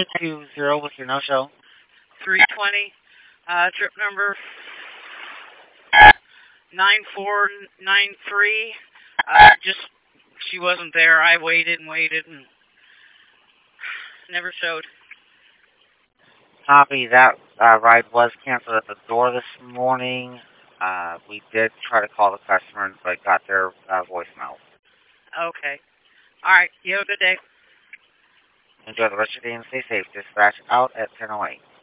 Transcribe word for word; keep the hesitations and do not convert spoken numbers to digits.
two zero with your no-show. three twenty, uh, trip number nine four nine three. Uh, just, she wasn't there. I waited and waited and never showed. Copy. That uh, ride was canceled at the door this morning. Uh, we did try to call the customer, but got their uh, voicemail. Okay. All right. You have a good day. Enjoy the rest of your day and stay safe. Dispatch out at ten oh eight.